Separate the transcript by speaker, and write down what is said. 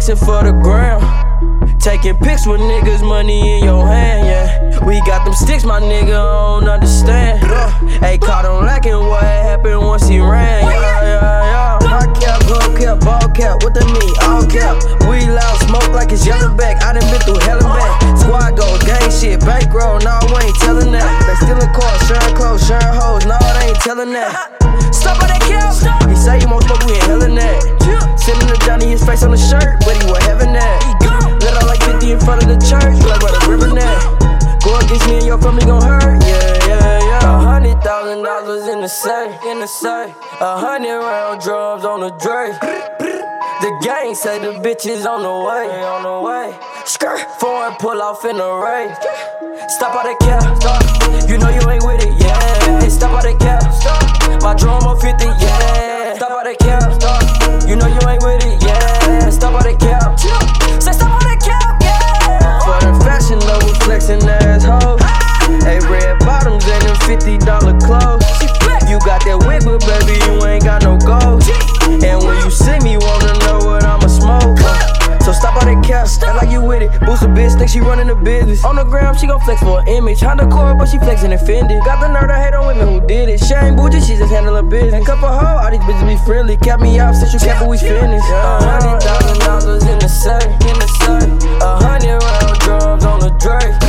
Speaker 1: flexing for the gram. Taking pics with niggas, money in your hand, yeah. We got them sticks, my nigga, I don't understand. Hey, caught him lacking what happened once he ran, yeah. Hard cap, glove cap, ball cap, what that mean? All cap. We loud, smoke like it's yellow back. I done been through hell and back. Squad goals, gang shit, bankroll, nah, we ain't telling that. They stealing cars, sharing clothes, sharing hoes, nah, they ain't telling that. Stop by that cap. He say he won't smoke, we ain't hellin' that. Sending to Johnny his face on the shirt, but he was having that. Let out like 50 in front of the church, like where the river net. Go against me and your family gon' hurt, yeah. $100,000 in the safe, $100 round drums on the Dre. The gang say the bitch is on the way, Skirt, foreign pull off in the race. Stop all that cap, stop. You know you ain't with it, yeah. Stop all that cap, stop. My drum on 50, yeah. Stop all that cap, stop. You know you ain't with it, yeah. Stop all that cap. Say stop all that cap, yeah. For the fashion Nova flexing assholes. Hey, red bottoms and them $50 clothes. You got that wig, but baby, you ain't got no gold. And when you see me, wanna know what I'ma smoke. So stop all that cap, act like you with it. Boost a bitch, think she running the business. On the gram, she gon' flex for an image. Honda Core, but she flexing offended. Got the nerve to hate on women who did it. She ain't bougie, she just handle her business. And couple hoe, all these bitches be friendly. Cap me off since you cap, but we finished. $100,000 in the safe, $100 round drums on the Dre.